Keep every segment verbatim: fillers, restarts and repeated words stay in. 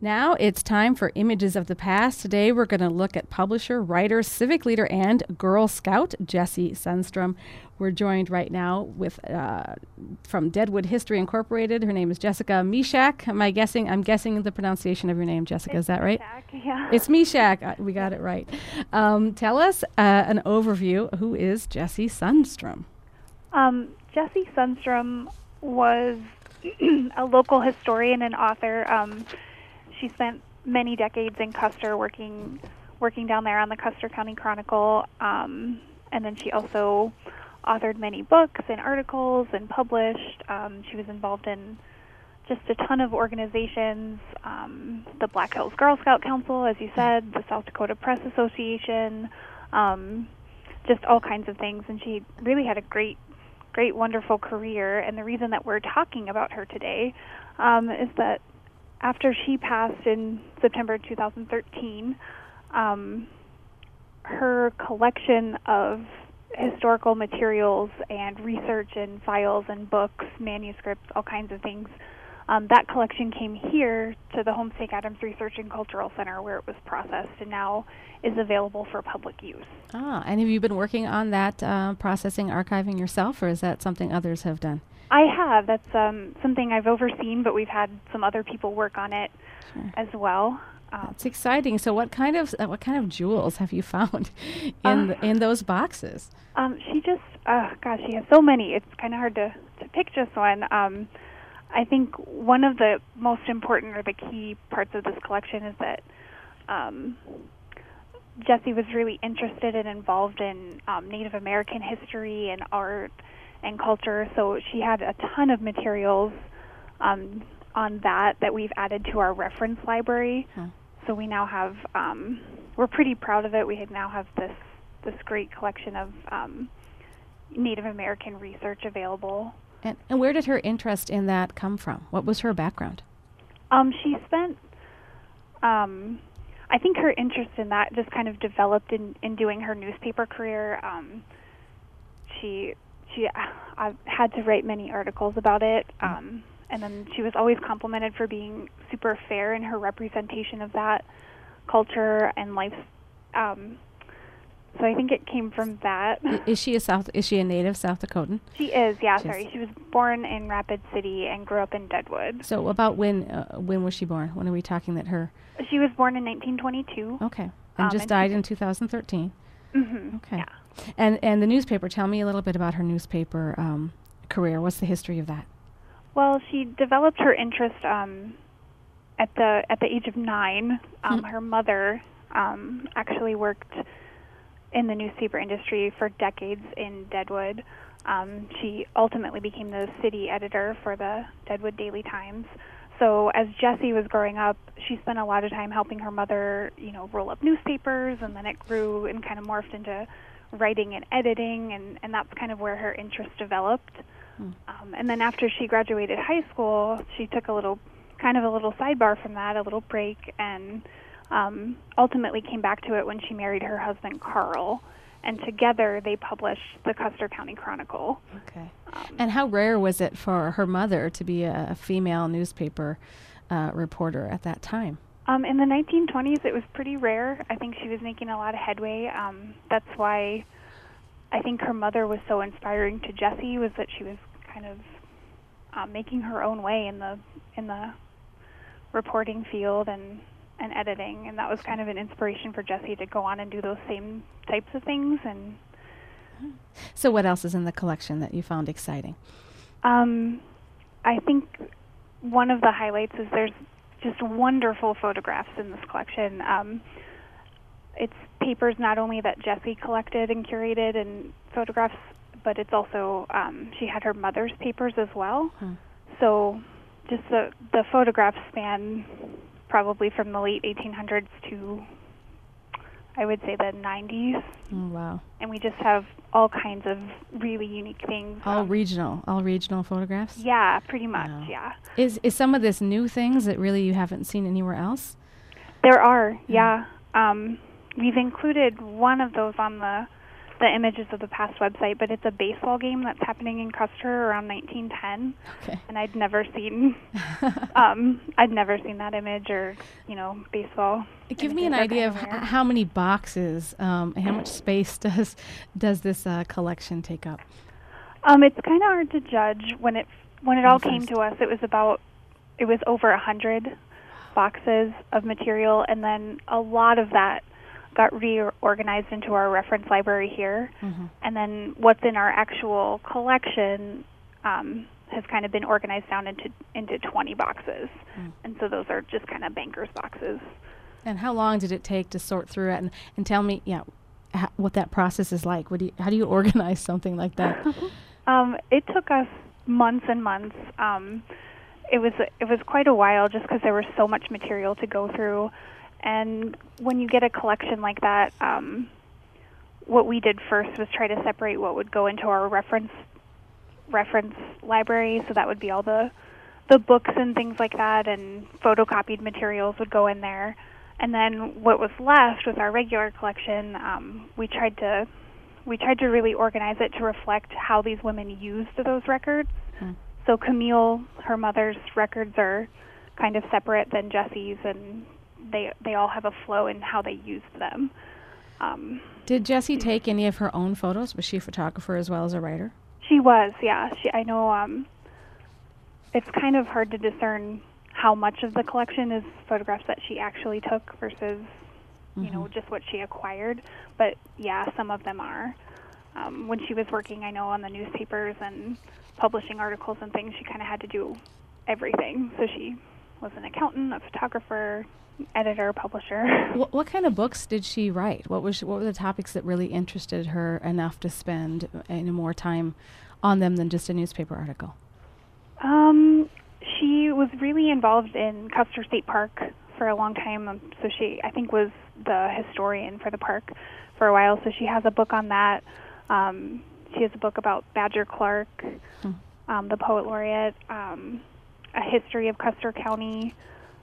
Now it's time for Images of the Past. Today we're going to look at publisher, writer, civic leader, and Girl Scout Jessie Sundstrom. We're joined right now with uh, from Deadwood History Incorporated. Her name is Jessica Meshach. Am I guessing? I'm guessing the pronunciation of your name, Jessica. It's is that right? Meshach, yeah. It's Meshach. Uh, we got it right. Um, tell us uh, an overview. Who is Jessie Sundstrom? Um, Jessie Sundstrom was a local historian and author. Um, She spent many decades in Custer working working down there on the Custer County Chronicle, um, and then she also authored many books and articles and published. Um, she was involved in just a ton of organizations, um, the Black Hills Girl Scout Council, as you said, the South Dakota Press Association, um, just all kinds of things, and she really had a great, great, wonderful career, and the reason that we're talking about her today um, is that after she passed in September two thousand thirteen, um, her collection of historical materials and research and files and books, manuscripts, all kinds of things, um, that collection came here to the Homestake Adams Research and Cultural Center where it was processed and now is available for public use. Ah, and have you been working on that uh, processing, archiving yourself, or is that something others have done? I have. That's um, something I've overseen, but we've had some other people work on it sure. as well. Um, That's exciting. So, what kind of uh, what kind of jewels have you found in uh, the, in those boxes? Um, she just, uh, gosh, she has so many. It's kind of hard to, to pick just one. Um, I think one of the most important or the key parts of this collection is that um, Jessie was really interested and involved in um, Native American history and art and culture, so she had a ton of materials um, on that that we've added to our reference library. Hmm. So we now have, um, we're pretty proud of it. We now have this this great collection of um, Native American research available. And, and where did her interest in that come from? What was her background? Um, she spent, um, I think her interest in that just kind of developed in, in doing her newspaper career. Um, she She uh, had to write many articles about it, um, and then she was always complimented for being super fair in her representation of that culture and life. Um, so I think it came from that. I, is she a South? Is she a native South Dakotan? She is. Yeah. She's sorry, she was born in Rapid City and grew up in Deadwood. So about when? Uh, when was she born? When are we talking that her? She was born in nineteen twenty-two. Okay, and um, just and died in two thousand thirteen. Mm-hmm. Okay. Yeah. And and the newspaper, tell me a little bit about her newspaper um, career. What's the history of that? Well, she developed her interest um, at the at the age of nine. Um, mm-hmm. Her mother um, actually worked in the newspaper industry for decades in Deadwood. Um, she ultimately became the city editor for the Deadwood Daily Times. So as Jessie was growing up, she spent a lot of time helping her mother, you know, roll up newspapers, and then it grew and kind of morphed into writing and editing, and, and that's kind of where her interest developed. Hmm. Um, and then after she graduated high school, she took a little, kind of a little sidebar from that, a little break, and um, ultimately came back to it when she married her husband, Carl. And together they published the Custer County Chronicle. Okay. Um, and how rare was it for her mother to be a, a female newspaper uh, reporter at that time? Um, in the nineteen twenties, it was pretty rare. I think she was making a lot of headway. Um, that's why I think her mother was so inspiring to Jessie, was that she was kind of uh, making her own way in the in the reporting field and, and editing, and that was kind of an inspiration for Jessie to go on and do those same types of things. And so, what else is in the collection that you found exciting? Um, I think one of the highlights is there's just wonderful photographs in this collection. Um, it's papers not only that Jessie collected and curated and photographs, but it's also, um, she had her mother's papers as well. Hmm. So just the, the photographs span probably from the late eighteen hundreds to, I would say, the nineties. Oh, wow. And we just have all kinds of really unique things. All um, regional, all regional photographs? Yeah, pretty much, wow. yeah. Is is some of this new things that really you haven't seen anywhere else? There are, yeah. yeah. Um, we've included one of those on the, the Images of the Past website, but it's a baseball game that's happening in Custer around nineteen ten. Okay. And I'd never seen, um, I'd never seen that image or, you know, baseball. Give me an idea of h- how many boxes um, and how much space does does this uh, collection take up? Um, it's kind of hard to judge. When it when it all Makes came sense. to us, it was about it was over a hundred boxes of material, and then a lot of that got reorganized into our reference library here. Mm-hmm. And then what's in our actual collection um, has kind of been organized down into into twenty boxes, Mm. and so those are just kind of bankers boxes. And how long did it take to sort through it? And, and tell me, yeah, h- what that process is like. What do you, how do you organize something like that? Um, it took us months and months. Um, it was it was quite a while just because there was so much material to go through. And when you get a collection like that, um, what we did first was try to separate what would go into our reference reference library. So that would be all the the books and things like that, and photocopied materials would go in there. And then what was left with our regular collection, um, we tried to we tried to really organize it to reflect how these women used those records. Hmm. So Camille, her mother's records are kind of separate than Jessie's, and they they all have a flow in how they used them. Um, Did Jessie take any of her own photos? Was she a photographer as well as a writer? she was, yeah. She, I know um, it's kind of hard to discern how much of the collection is photographs that she actually took versus, you know, just what she acquired. But yeah, some of them are. Um, when she was working, I know, on the newspapers and publishing articles and things, she kind of had to do everything. So she was an accountant, a photographer, editor, publisher. What, what kind of books did she write? What was what were the topics that really interested her enough to spend any more time on them than just a newspaper article? Um, she was really involved in Custer State Park for a long time. Um, so she, I think, was the historian for the park for a while. So she has a book on that. Um, she has a book about Badger Clark, Hmm. um, the poet laureate, um, a history of Custer County,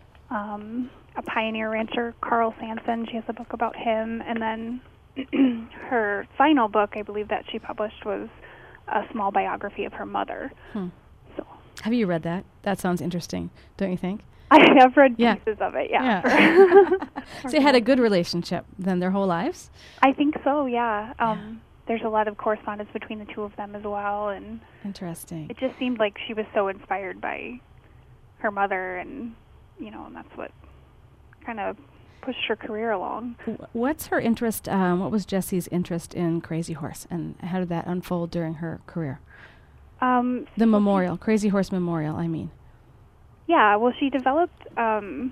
um, a pioneer rancher, Carl Sanson. She has a book about him. And then her final book, I believe, that she published was a small biography of her mother. Hmm. So Have you read that? That sounds interesting, don't you think? I have read Yeah. pieces of it, yeah. Yeah. for- So they had a good relationship then their whole lives? I think so, yeah. Um, there's a lot of correspondence between the two of them as well, and Interesting. it just seemed like she was so inspired by her mother, and, you know, and that's what kind of pushed her career along. Wh- What's her interest, um, what was Jessie's interest in Crazy Horse, and how did that unfold during her career? Um, The memorial, Crazy Horse Memorial, I mean. Yeah, well, she developed um,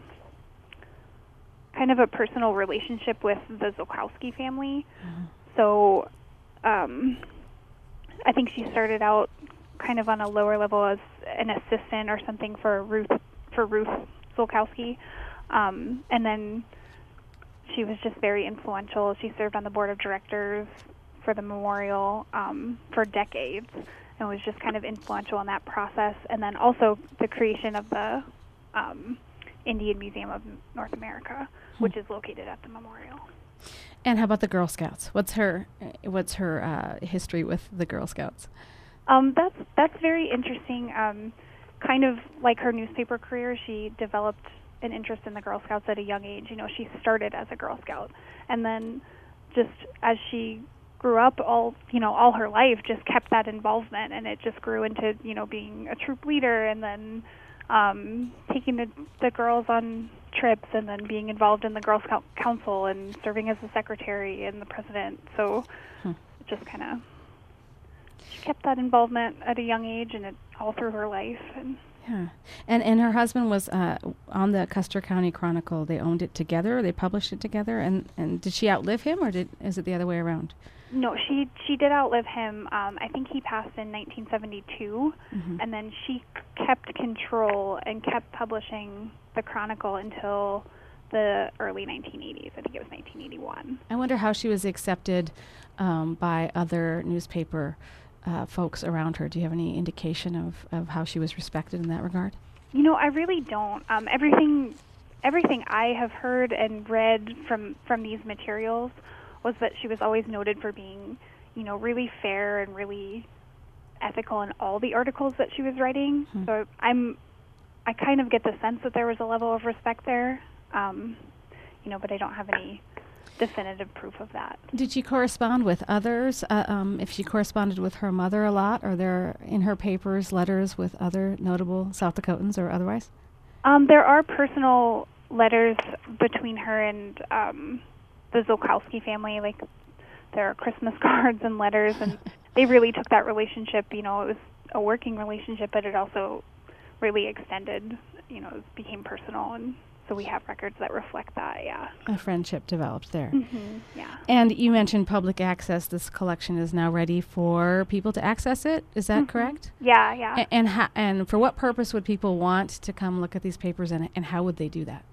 kind of a personal relationship with the Zolkowski family. So um, I think she started out kind of on a lower level as an assistant or something for Ruth for Ruth Zolkowski, um, and then she was just very influential. She served on the board of directors for the memorial um, for decades, and was just kind of influential in that process. And then also the creation of the um, Indian Museum of North America, Hmm. which is located at the memorial. And how about the Girl Scouts? What's her uh, what's her uh, history with the Girl Scouts? Um, that's that's very interesting. Um, kind of like her newspaper career, she developed an interest in the Girl Scouts at a young age. You know, she started as a Girl Scout, and then just as she grew up, all you know, all her life, just kept that involvement, and it just grew into, you know, being a troop leader, and then um, taking the the girls on trips, and then being involved in the Girl Scout Council, and serving as the secretary and the president. So Hmm. it just kind of she kept that involvement at a young age, and it all through her life. And Yeah. And and her husband was uh, on the Custer County Chronicle. They owned it together. They published it together. And, and did she outlive him, or did is it the other way around? no, she she did outlive him. Um, I think he passed in nineteen seventy-two, Mhm. and then she c- kept control and kept publishing the Chronicle until the early nineteen eighties. I think it was nineteen eighty-one. I wonder how she was accepted um, by other newspaper uh, folks around her. Do you have any indication of, of how she was respected in that regard? You know, I really don't. Um, everything, everything I have heard and read from from these materials was that she was always noted for being you know, really fair and really ethical in all the articles that she was writing. Hmm. So I'm, I kind of get the sense that there was a level of respect there, um, you know, but I don't have any definitive proof of that. Did she correspond with others? Uh, um, if she corresponded with her mother a lot, are there in her papers letters with other notable South Dakotans or otherwise? Um, there are personal letters between her and um, the Zolkowski family. Like, there are Christmas cards and letters, and they really took that relationship. You know, it was a working relationship, but it also really extended. You know, it became personal, and so we have records that reflect that, yeah. A friendship developed there. Mm-hmm, yeah. And you mentioned public access. This collection is now ready for people to access it. Is that mm-hmm. correct? Yeah, yeah. A- and ha- and for what purpose would people want to come look at these papers, and and how would they do that?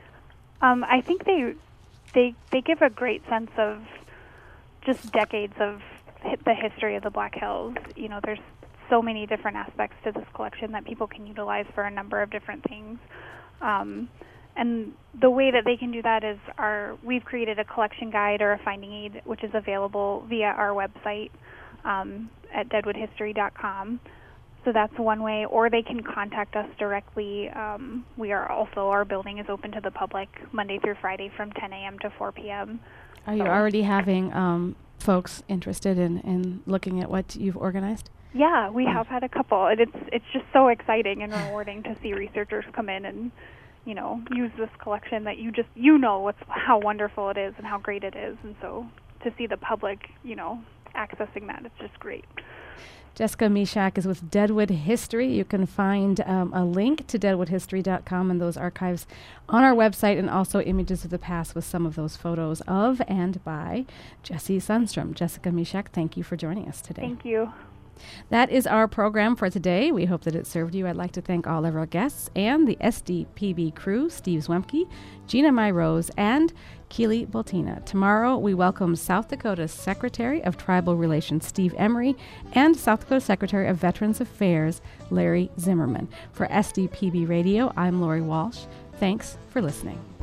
Um, I think they they they give a great sense of just decades of hi- the history of the Black Hills. You know, there's so many different aspects to this collection that people can utilize for a number of different things. Um, And the way that they can do that is our we've created a collection guide or a finding aid, which is available via our website um, at deadwood history dot com. So that's one way, or they can contact us directly. Um, we are also, our building is open to the public Monday through Friday from ten a.m. to four p.m. Are you so already having um, folks interested in, in looking at what you've organized? Yeah, we have had a couple, and it's it's just so exciting and rewarding to see researchers come in and, you know, use this collection that you just, you know, what's, how wonderful it is and how great it is. And so to see the public, you know, accessing that, it's just great. Jessica Meshach is with Deadwood History. You can find um, a link to deadwood history dot com and those archives on our website, and also images of the past with some of those photos of and by Jessie Sundstrom. Jessica Meshach, thank you for joining us today. Thank you. That is our program for today. We hope that it served you. I'd like to thank all of our guests and the S D P B crew, Steve Zwemke, Gina Myrose, and Keely Boltina. Tomorrow, we welcome South Dakota's Secretary of Tribal Relations, Steve Emery, and South Dakota Secretary of Veterans Affairs, Larry Zimmerman. For S D P B Radio, I'm Lori Walsh. Thanks for listening.